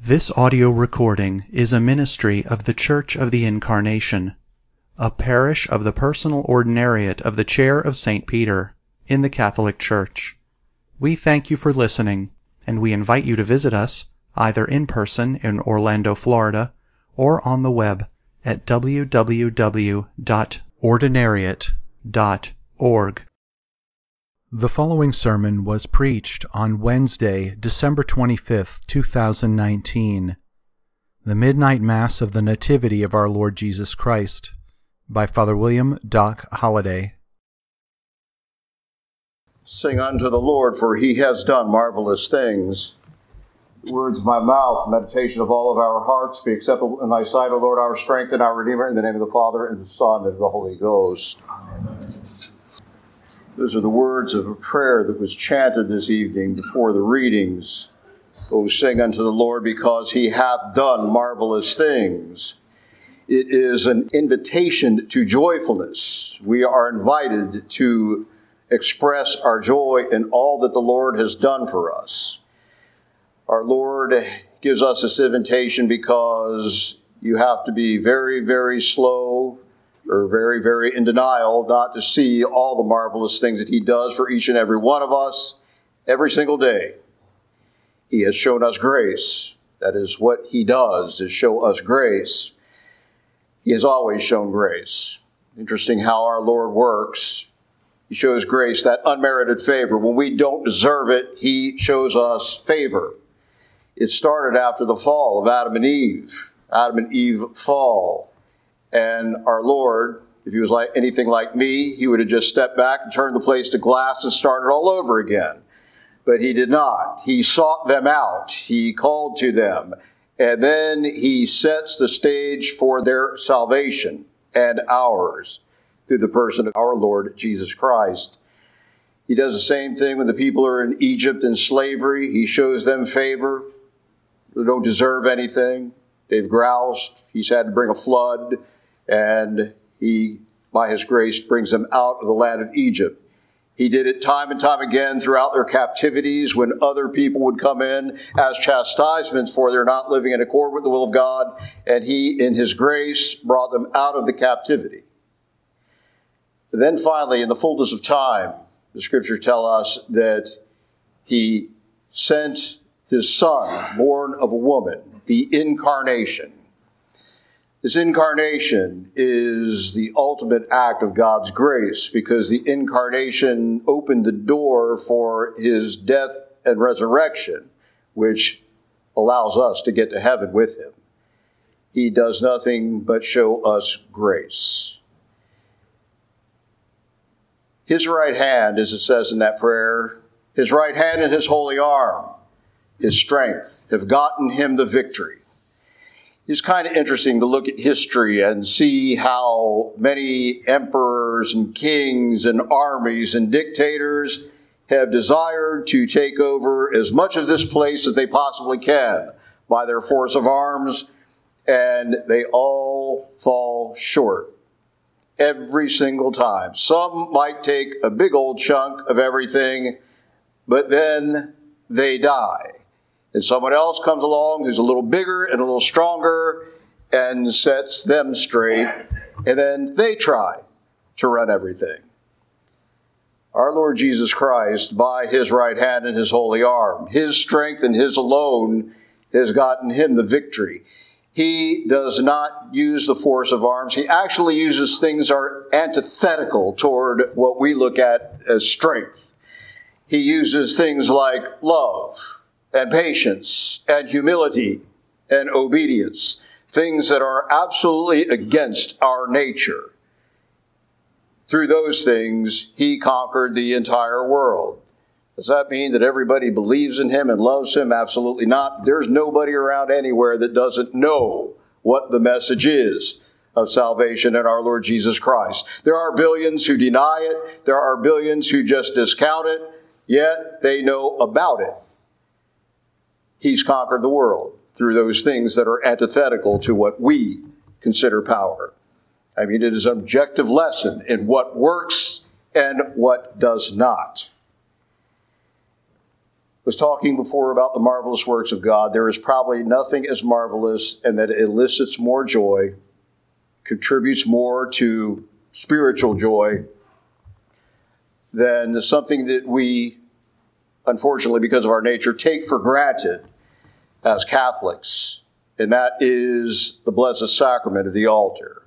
This audio recording is a ministry of the Church of the Incarnation, a parish of the personal ordinariate of the Chair of St. Peter in the Catholic Church. We thank you for listening, and we invite you to visit us either in person in Orlando, Florida, or on the web at www.ordinariate.org. The following sermon was preached on Wednesday, December 25th, 2019, the Midnight Mass of the Nativity of our Lord Jesus Christ, by Father William Doc Holliday. Sing unto the Lord, for he has done marvelous things. The words of my mouth, meditation of all of our hearts, be acceptable in thy sight, O Lord, our strength and our Redeemer, in the name of the Father, and the Son, and of the Holy Ghost. Amen. Those are the words of a prayer that was chanted this evening before the readings. O sing unto the Lord, because he hath done marvelous things. It is an invitation to joyfulness. We are invited to express our joy in all that the Lord has done for us. Our Lord gives us this invitation because you have to be very, very slow or very, very in denial not to see all the marvelous things that he does for each and every one of us every single day. He has shown us grace. That is what he does, is show us grace. He has always shown grace. Interesting how our Lord works. He shows grace, that unmerited favor. When we don't deserve it, he shows us favor. It started after the fall of Adam and Eve. Adam and Eve fall. And our Lord, if he was like anything like me, he would have just stepped back and turned the place to glass and started all over again. But he did not. He sought them out. He called to them. And then he sets the stage for their salvation and ours through the person of our Lord Jesus Christ. He does the same thing when the people are in Egypt in slavery. He shows them favor. They don't deserve anything. They've groused. He's had to bring a flood. And he, by his grace, brings them out of the land of Egypt. He did it time and time again throughout their captivities when other people would come in as chastisements for their not living in accord with the will of God. And he, in his grace, brought them out of the captivity. And then finally, in the fullness of time, the scriptures tell us that he sent his Son, born of a woman, the incarnation. This incarnation is the ultimate act of God's grace because the incarnation opened the door for his death and resurrection, which allows us to get to heaven with him. He does nothing but show us grace. His right hand, as it says in that prayer, his right hand and his holy arm, his strength, have gotten him the victory. It's kind of interesting to look at history and see how many emperors and kings and armies and dictators have desired to take over as much of this place as they possibly can by their force of arms, and they all fall short every single time. Some might take a big old chunk of everything, but then they die. And someone else comes along who's a little bigger and a little stronger and sets them straight. And then they try to run everything. Our Lord Jesus Christ, by his right hand and his holy arm, his strength and his alone has gotten him the victory. He does not use the force of arms. He actually uses things that are antithetical toward what we look at as strength. He uses things like love and patience, and humility, and obedience, things that are absolutely against our nature. Through those things, he conquered the entire world. Does that mean that everybody believes in him and loves him? Absolutely not. There's nobody around anywhere that doesn't know what the message is of salvation in our Lord Jesus Christ. There are billions who deny it. There are billions who just discount it, yet they know about it. He's conquered the world through those things that are antithetical to what we consider power. I mean, it is an objective lesson in what works and what does not. was talking before about the marvelous works of God. There is probably nothing as marvelous and that elicits more joy, contributes more to spiritual joy than something that we, unfortunately, because of our nature, take for granted as Catholics, and that is the Blessed Sacrament of the altar.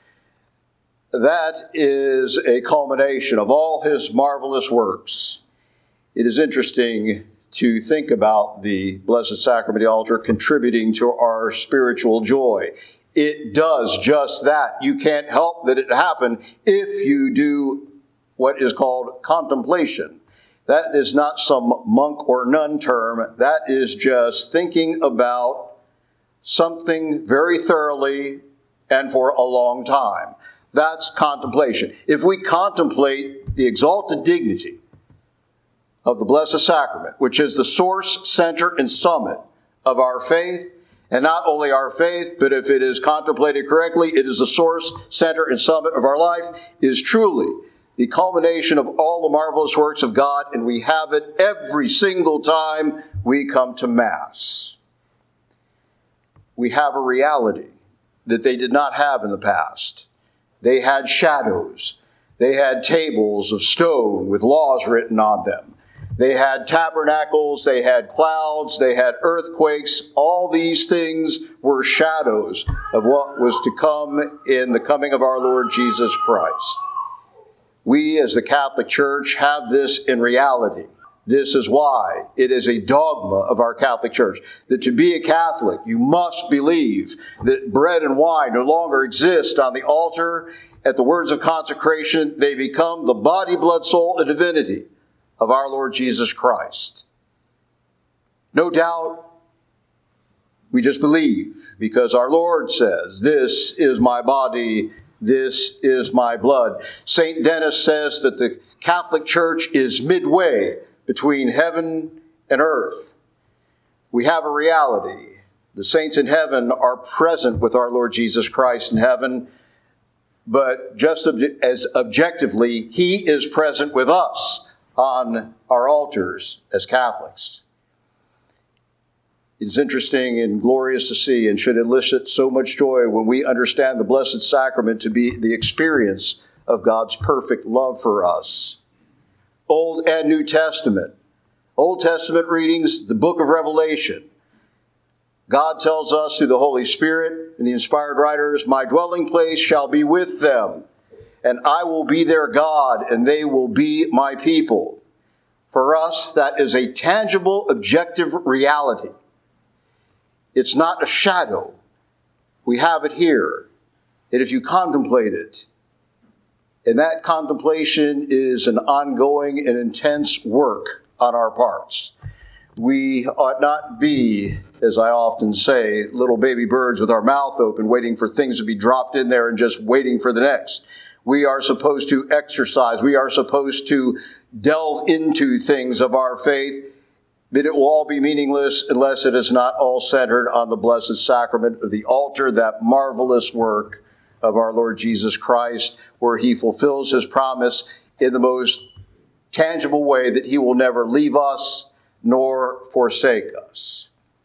That is a culmination of all his marvelous works. It is interesting to think about the Blessed Sacrament of the altar contributing to our spiritual joy. It does just that. You can't help that it happen if you do what is called contemplation. That is not some monk or nun term. That is just thinking about something very thoroughly and for a long time. That's contemplation. If we contemplate the exalted dignity of the Blessed Sacrament, which is the source, center, and summit of our faith, and not only our faith, but if it is contemplated correctly, it is the source, center, and summit of our life, is truly the culmination of all the marvelous works of God, and we have it every single time we come to Mass. We have a reality that they did not have in the past. They had shadows. They had tables of stone with laws written on them. They had tabernacles, they had clouds, they had earthquakes. All these things were shadows of what was to come in the coming of our Lord Jesus Christ. We, as the Catholic Church, have this in reality. This is why it is a dogma of our Catholic Church that to be a Catholic, you must believe that bread and wine no longer exist on the altar. At the words of consecration, they become the body, blood, soul, and divinity of our Lord Jesus Christ. No doubt, we just believe because our Lord says, "This is my body, this is my blood." St. Denis says that the Catholic Church is midway between heaven and earth. We have a reality. The saints in heaven are present with our Lord Jesus Christ in heaven, but just as objectively, he is present with us on our altars as Catholics. It's interesting and glorious to see and should elicit so much joy when we understand the Blessed Sacrament to be the experience of God's perfect love for us. Old and New Testament. Old Testament readings, the book of Revelation. God tells us through the Holy Spirit and the inspired writers, "My dwelling place shall be with them, and I will be their God, and they will be my people." For us, that is a tangible, objective reality. It's not a shadow. We have it here. And if you contemplate it, and that contemplation is an ongoing and intense work on our parts. We ought not be, as I often say, little baby birds with our mouth open, waiting for things to be dropped in there and just waiting for the next. We are supposed to exercise. We are supposed to delve into things of our faith, but it will all be meaningless unless it is not all centered on the Blessed Sacrament of the altar, that marvelous work of our Lord Jesus Christ, where he fulfills his promise in the most tangible way that he will never leave us nor forsake us.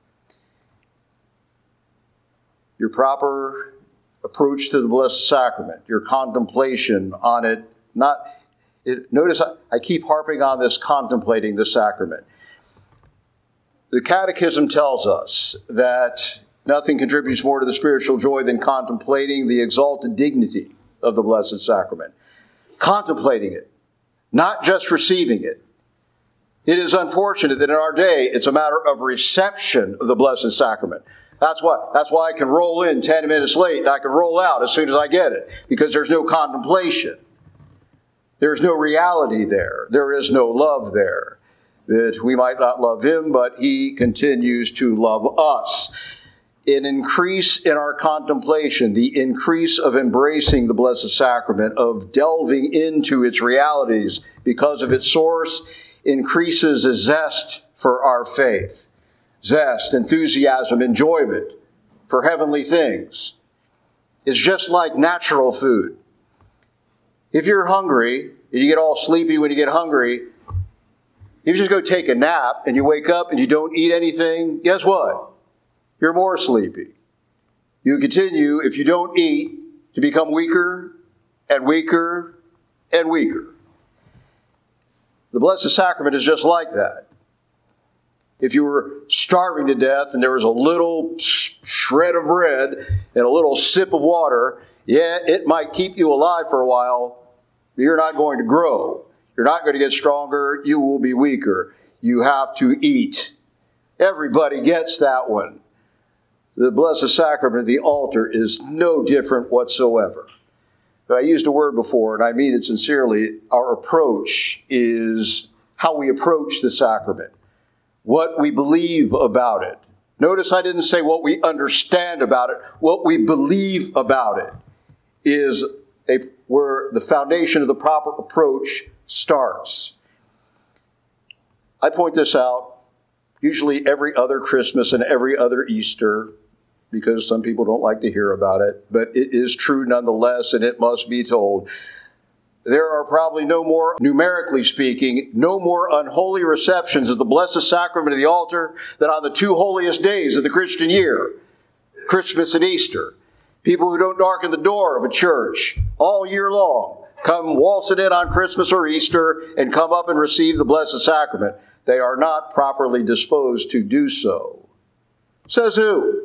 Your proper approach to the Blessed Sacrament, your contemplation on it, notice I keep harping on this contemplating the sacrament. The Catechism tells us that nothing contributes more to the spiritual joy than contemplating the exalted dignity of the Blessed Sacrament. Contemplating it, not just receiving it. It is unfortunate that in our day, it's a matter of reception of the Blessed Sacrament. That's why I can roll in 10 minutes late and I can roll out as soon as I get it, because there's no contemplation. There's no reality there. There is no love there. That we might not love him, but he continues to love us. An increase in our contemplation, the increase of embracing the Blessed Sacrament, of delving into its realities because of its source, increases a zest for our faith. Zest, enthusiasm, enjoyment for heavenly things. It's just like natural food. If you're hungry, and you get all sleepy when you get hungry, If you just go take a nap and you wake up and you don't eat anything, guess what? You're more sleepy. You continue, if you don't eat, to become weaker and weaker and weaker. The Blessed Sacrament is just like that. If you were starving to death and there was a little shred of bread and a little sip of water, yeah, it might keep you alive for a while, but you're not going to grow. You're not going to get stronger. You will be weaker. You have to eat. Everybody gets that one. The Blessed Sacrament of the altar is no different whatsoever. But I used a word before, and I mean it sincerely. Our approach is how we approach the sacrament, what we believe about it. Notice I didn't say what we understand about it. What we believe about it is where the foundation of the proper approach starts. I point this out usually every other Christmas and every other Easter, because some people don't like to hear about it, but it is true nonetheless, and it must be told. There are probably no more, numerically speaking, no more unholy receptions of the Blessed Sacrament of the altar than on the two holiest days of the Christian year, Christmas and Easter. People who don't darken the door of a church all year long come waltzing in on Christmas or Easter and come up and receive the Blessed Sacrament. They are not properly disposed to do so. Says who?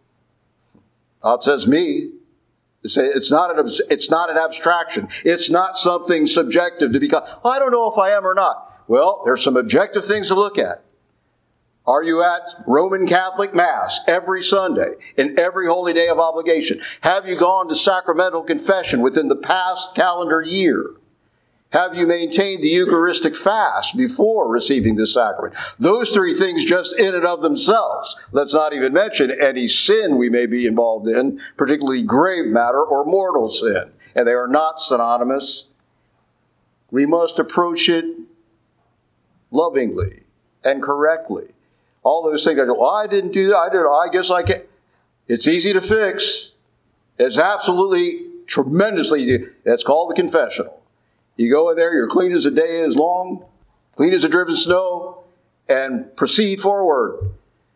It says me. It's not an abstraction. It's not something subjective to become, I don't know if I am or not. Well, there's some objective things to look at. Are you at Roman Catholic Mass every Sunday and every holy day of obligation? Have you gone to sacramental confession within the past calendar year? Have you maintained the Eucharistic fast before receiving the sacrament? Those three things just in and of themselves. Let's not even mention any sin we may be involved in, particularly grave matter or mortal sin. And they are not synonymous. We must approach it lovingly and correctly. All those things, I go, well, I didn't do that. I guess I can't. It's easy to fix. It's absolutely tremendously easy. It's called the confessional. You go in there, you're clean as a day is long, clean as a driven snow, and proceed forward.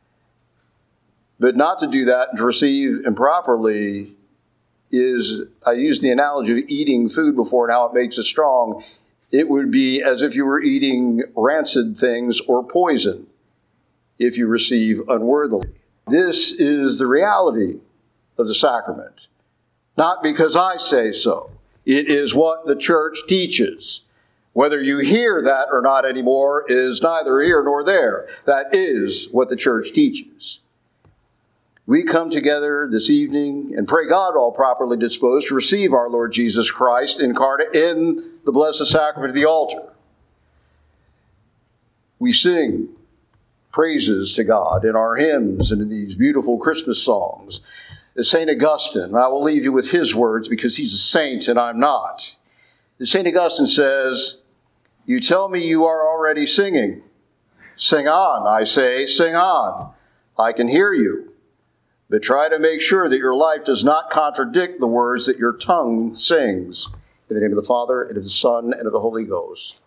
But not to do that and to receive improperly is, I used the analogy of eating food before and how it makes it strong. It would be as if you were eating rancid things or poison if you receive unworthily. This is the reality of the sacrament. Not because I say so. It is what the church teaches. Whether you hear that or not anymore is neither here nor there. That is what the church teaches. We come together this evening and pray God all properly disposed to receive our Lord Jesus Christ incarnate in the Blessed Sacrament of the altar. We sing praises to God in our hymns and in these beautiful Christmas songs. St. Augustine, and I will leave you with his words because he's a saint and I'm not. St. Augustine says, "You tell me you are already singing. Sing on, I say, sing on. I can hear you. But try to make sure that your life does not contradict the words that your tongue sings." In the name of the Father, and of the Son, and of the Holy Ghost.